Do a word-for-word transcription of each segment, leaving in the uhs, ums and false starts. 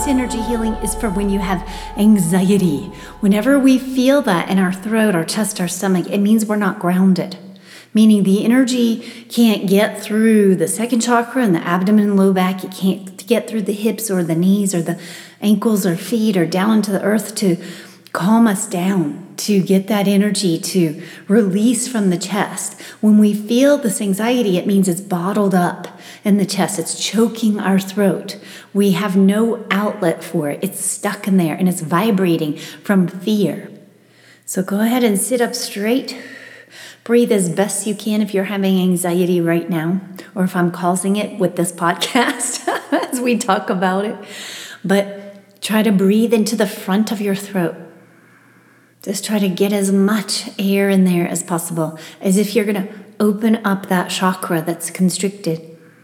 This energy healing is for when you have anxiety. Whenever we feel that in our throat, our chest, our stomach, it means we're not grounded. Meaning the energy can't get through the second chakra and the abdomen and low back. It can't get through the hips or the knees or the ankles or feet or down into the earth to calm us down, to get that energy to release from the chest. When we feel this anxiety, it means it's bottled up in the chest. It's choking our throat. We have no outlet for it. It's stuck in there and it's vibrating from fear. So go ahead and sit up straight. Breathe as best you can if you're having anxiety right now, or if I'm causing it with this podcast as we talk about it. But try to breathe into the front of your throat. Just try to get as much air in there as possible, as if you're going to open up that chakra that's constricted.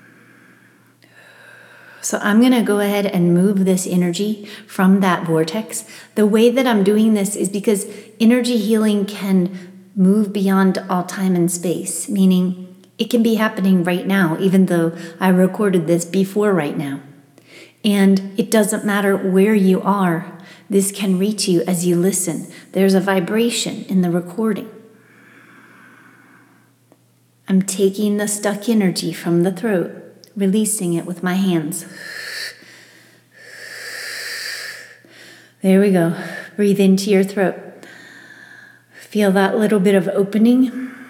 So I'm going to go ahead and move this energy from that vortex. The way that I'm doing this is because energy healing can move beyond all time and space, meaning it can be happening right now, even though I recorded this before right now. And it doesn't matter where you are. This can reach you as you listen. There's a vibration in the recording. I'm taking the stuck energy from the throat, releasing it with my hands. There we go. Breathe into your throat. Feel that little bit of opening.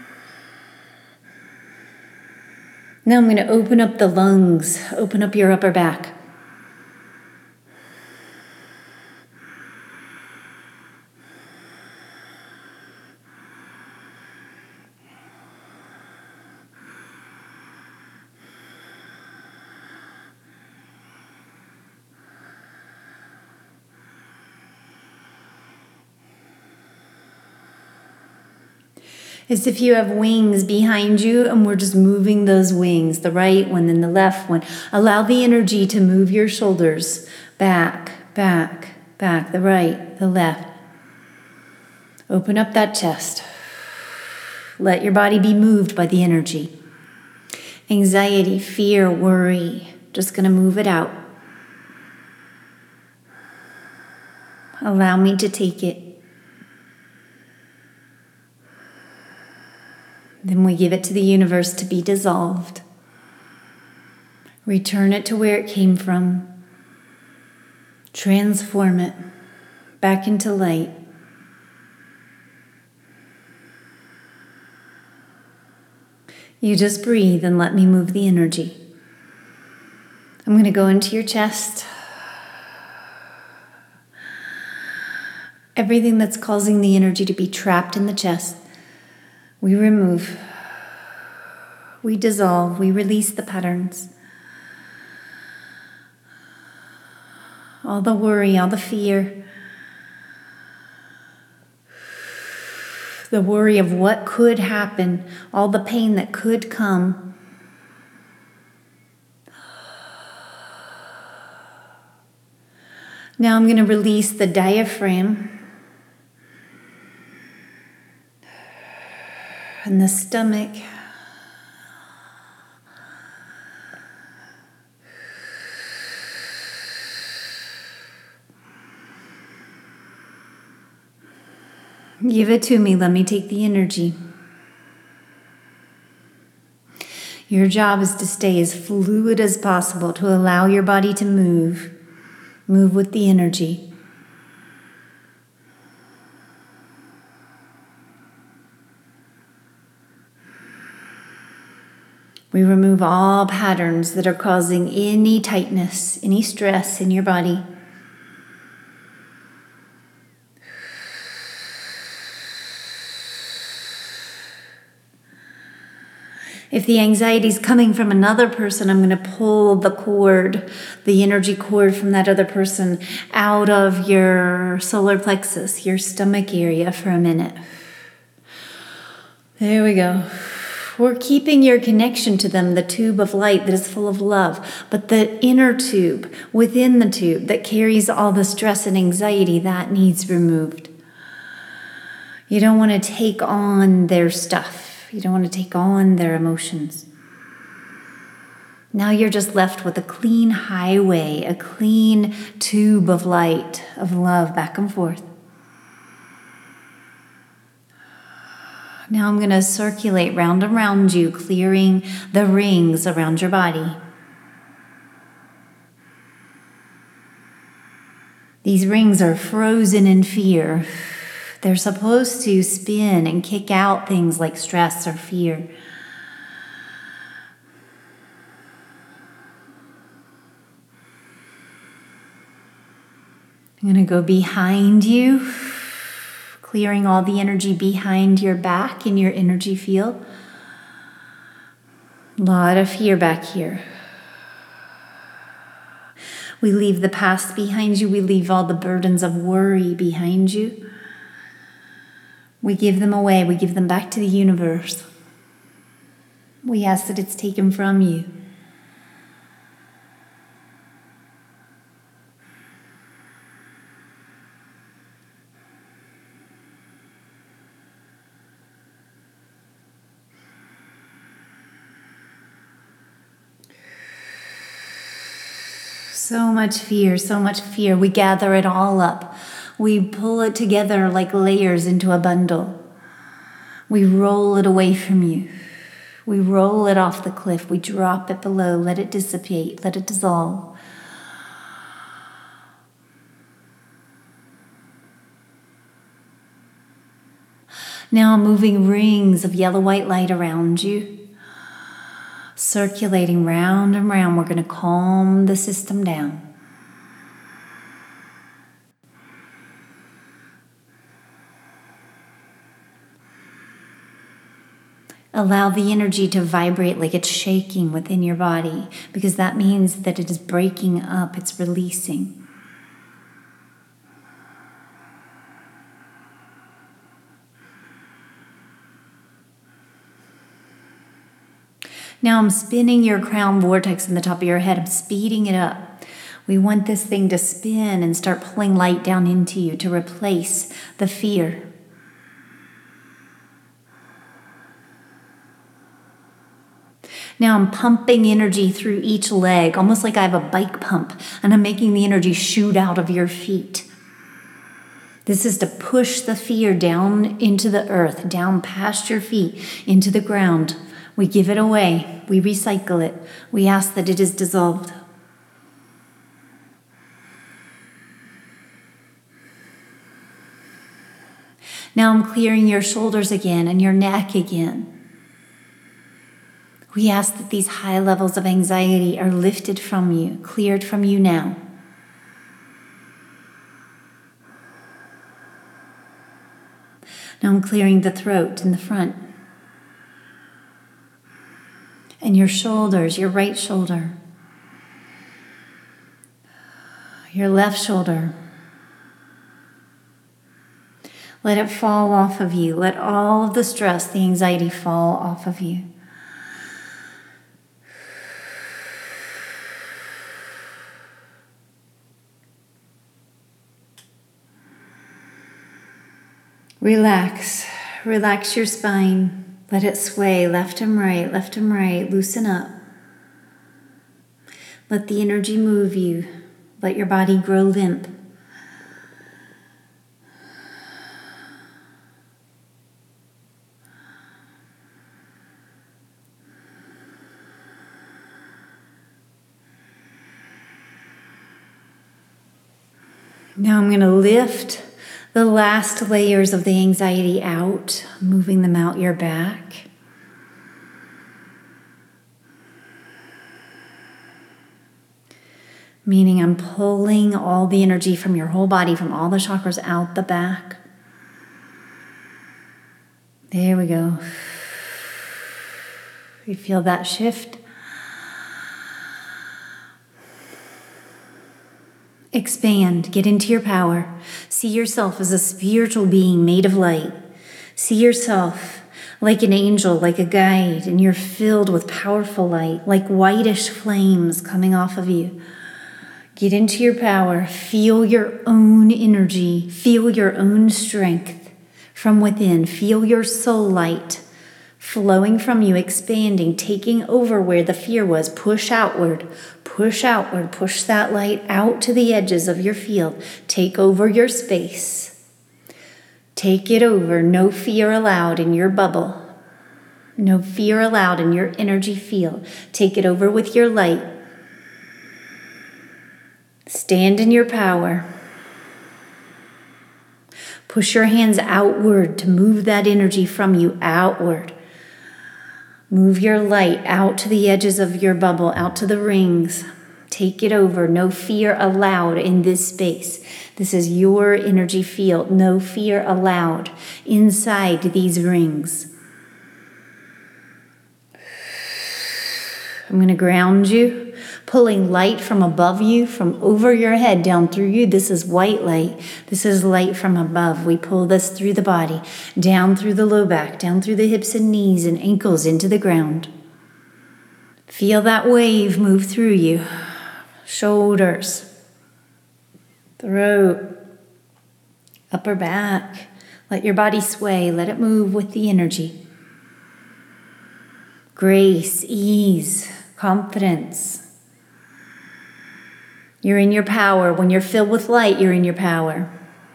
Now I'm going to open up the lungs, open up your upper back. As if you have wings behind you and we're just moving those wings, the right one, then the left one. Allow the energy to move your shoulders back, back, back, the right, the left. Open up that chest. Let your body be moved by the energy. Anxiety, fear, worry, just going to move it out. Allow me to take it. Then we give it to the universe to be dissolved. Return it to where it came from. Transform it back into light. You just breathe and let me move the energy. I'm going to go into your chest. Everything that's causing the energy to be trapped in the chest, we remove, we dissolve, we release the patterns. All the worry, all the fear, the worry of what could happen, all the pain that could come. Now I'm going to release the diaphragm and the stomach. Give it to me. Let me take the energy. Your job is to stay as fluid as possible, to allow your body to move. Move with the energy. We remove all patterns that are causing any tightness, any stress in your body. If the anxiety is coming from another person, I'm going to pull the cord, the energy cord from that other person out of your solar plexus, your stomach area for a minute. There we go. We're keeping your connection to them, the tube of light that is full of love, but the inner tube within the tube that carries all the stress and anxiety, that needs removed. You don't want to take on their stuff. You don't want to take on their emotions. Now you're just left with a clean highway, a clean tube of light, of love back and forth. Now I'm going to circulate round and round you, clearing the rings around your body. These rings are frozen in fear. They're supposed to spin and kick out things like stress or fear. I'm going to go behind you, clearing all the energy behind your back in your energy field. A lot of fear back here. We leave the past behind you. We leave all the burdens of worry behind you. We give them away. We give them back to the universe. We ask that it's taken from you. So much fear, so much fear. We gather it all up. We pull it together like layers into a bundle. We roll it away from you. We roll it off the cliff. We drop it below. Let it dissipate. Let it dissolve. Now moving rings of yellow-white light around you. Circulating round and round, we're going to calm the system down. Allow the energy to vibrate like it's shaking within your body, because that means that it is breaking up, it's releasing. Now I'm spinning your crown vortex in the top of your head. I'm speeding it up. We want this thing to spin and start pulling light down into you to replace the fear. Now I'm pumping energy through each leg, almost like I have a bike pump, and I'm making the energy shoot out of your feet. This is to push the fear down into the earth, down past your feet, into the ground. We give it away. We recycle it. We ask that it is dissolved. Now I'm clearing your shoulders again and your neck again. We ask that these high levels of anxiety are lifted from you, cleared from you now. Now I'm clearing the throat in the front. And your shoulders, your right shoulder, your left shoulder. Let it fall off of you. Let all of the stress, the anxiety fall off of you. Relax. Relax your spine. Let it sway left and right, left and right. Loosen up. Let the energy move you. Let your body grow limp. Now I'm going to lift the last layers of the anxiety out, moving them out your back. Meaning I'm pulling all the energy from your whole body, from all the chakras out the back. There we go. You feel that shift? Expand, get into your power. See yourself as a spiritual being made of light. See yourself like an angel, like a guide, and you're filled with powerful light, like whitish flames coming off of you. Get into your power. Feel your own energy. Feel your own strength from within. Feel your soul light flowing from you, expanding, taking over where the fear was. Push outward, push outward, push that light out to the edges of your field. Take over your space. Take it over. No fear allowed in your bubble. No fear allowed in your energy field. Take it over with your light. Stand in your power. Push your hands outward to move that energy from you outward. Move your light out to the edges of your bubble, out to the rings. Take it over. No fear allowed in this space. This is your energy field. No fear allowed inside these rings. I'm going to ground you, pulling light from above you, from over your head, down through you. This is white light. This is light from above. We pull this through the body, down through the low back, down through the hips and knees and ankles into the ground. Feel that wave move through you. Shoulders, throat, upper back. Let your body sway. Let it move with the energy. Grace, ease, confidence. You're in your power. When you're filled with light, you're in your power.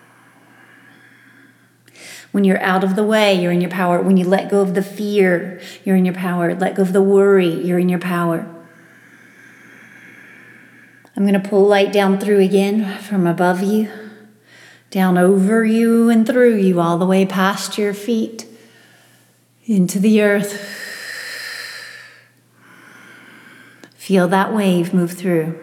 When you're out of the way, you're in your power. When you let go of the fear, you're in your power. Let go of the worry, you're in your power. I'm going to pull light down through again from above you, down over you and through you, all the way past your feet, into the earth. Feel that wave move through.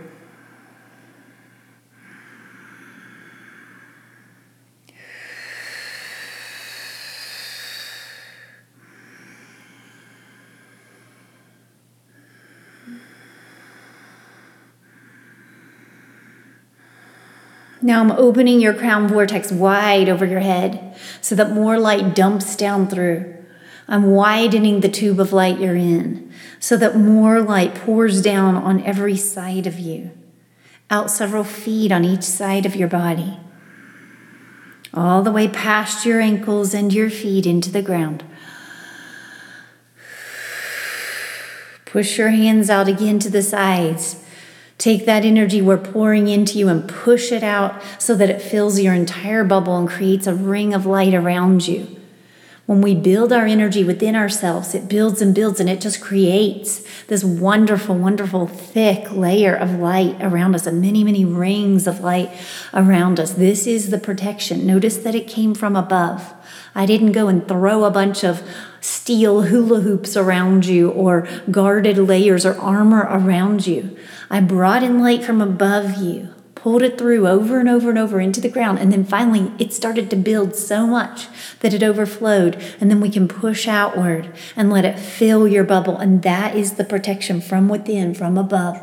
Now I'm opening your crown vortex wide over your head so that more light dumps down through. I'm widening the tube of light you're in so that more light pours down on every side of you, out several feet on each side of your body, all the way past your ankles and your feet into the ground. Push your hands out again to the sides. Take that energy we're pouring into you and push it out so that it fills your entire bubble and creates a ring of light around you. When we build our energy within ourselves, it builds and builds, and it just creates this wonderful, wonderful, thick layer of light around us, and many, many rings of light around us. This is the protection. Notice that it came from above. I didn't go and throw a bunch of steel hula hoops around you or guarded layers or armor around you. I brought in light from above you, pulled it through over and over and over into the ground, and then finally it started to build so much that it overflowed, and then we can push outward and let it fill your bubble, and that is the protection from within, from above.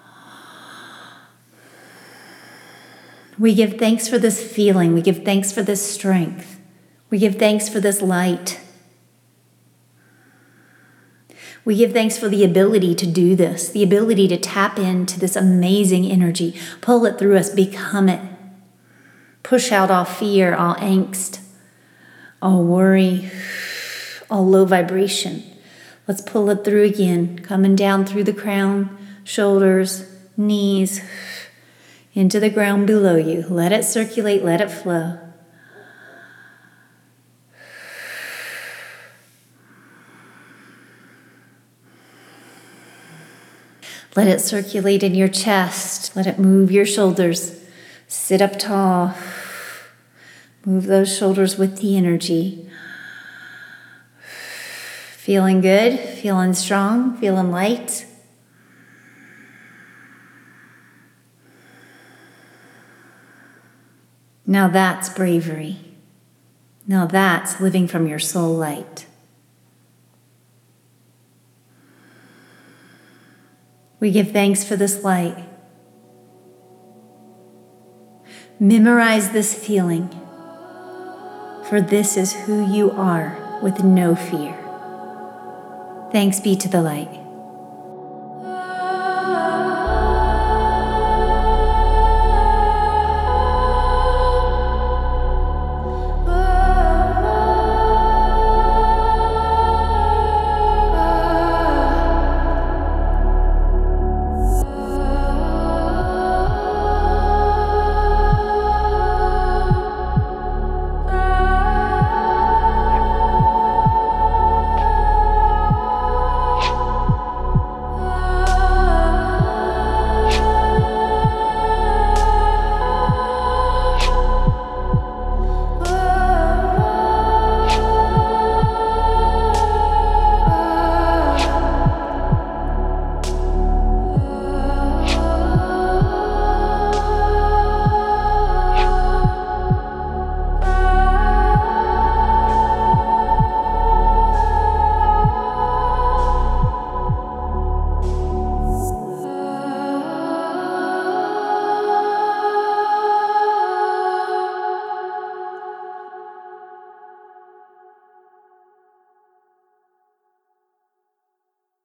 We give thanks for this feeling. We give thanks for this strength. We give thanks for this light. We give thanks for the ability to do this, the ability to tap into this amazing energy, pull it through us, become it. Push out all fear, all angst, all worry, all low vibration. Let's pull it through again, coming down through the crown, shoulders, knees, into the ground below you. Let it circulate, let it flow. Let it circulate in your chest. Let it move your shoulders. Sit up tall. Move those shoulders with the energy. Feeling good? Feeling strong? Feeling light? Now that's bravery. Now that's living from your soul light. We give thanks for this light. Memorize this feeling, for this is who you are with no fear. Thanks be to the light.